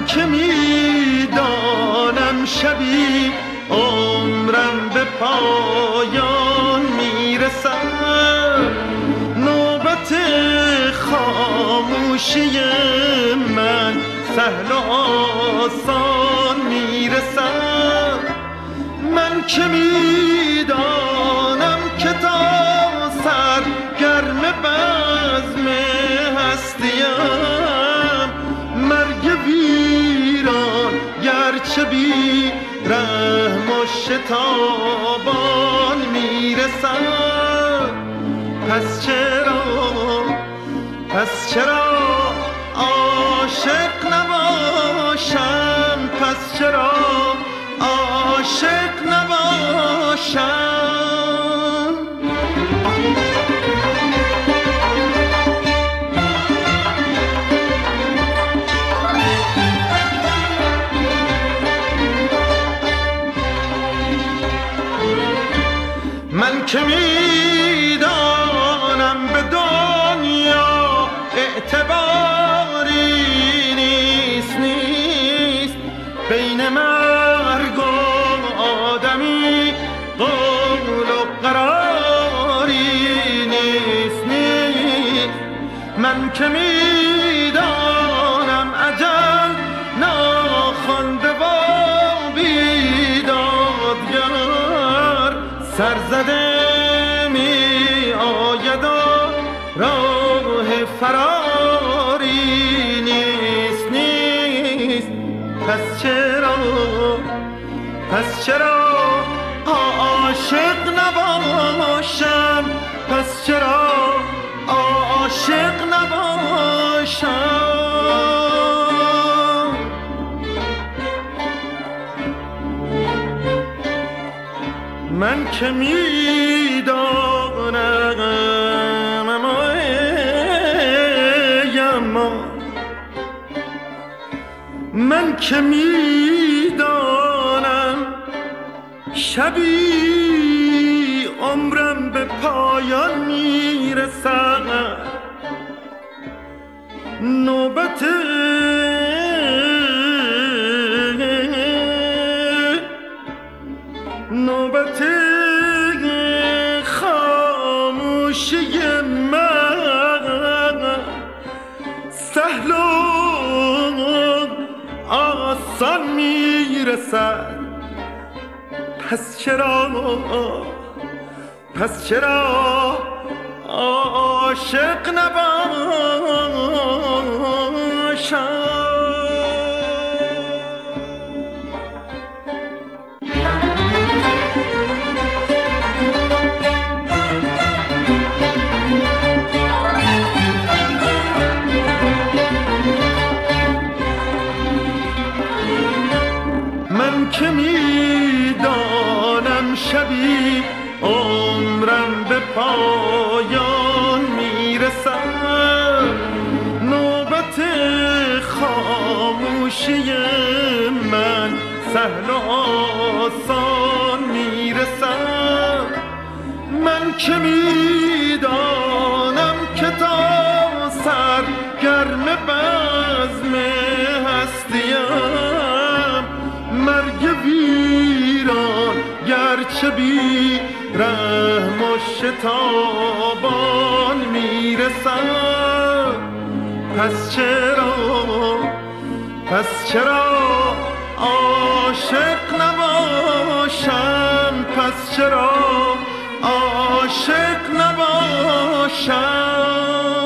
من که میدانم شبی عمرم به پایان میرسد، نوبت خاموشی من سهل و آسان میرسد. من که میدانم که تا سر گرم بزم هستیم، مرگ ویران گرچه بی رحم و شتابان میرسد. پس چرا عاشق نباشم، پس چرا عاشق نباشم. من که میدانم به دنیا اعتباری نیست بین مرگ و آدمی قول و قراری نیست. من که میدانم اجل ناخوانده و بیدادگر سرزده می آید و راه فراری نیست. پس چرا عاشق نباشم، پس چرا عاشق نباشم. من که میدانم اما من که میدانم شبی عمرم به پایان میرسد، نوبت خاموشی من سهل و آسان میرسد. پس چرا عاشق نباشم. من که میدانم شبی عمرم به پایان میرسد، نوبت خاموشی من سهل و آسان میرسد. من که میدانم که تا سر گرم بزم هستیم، مرگ ویران گرچه بی رحم و شتابان میرسد. پس چرا عاشق نباشم، پس چرا عاشق نباشم.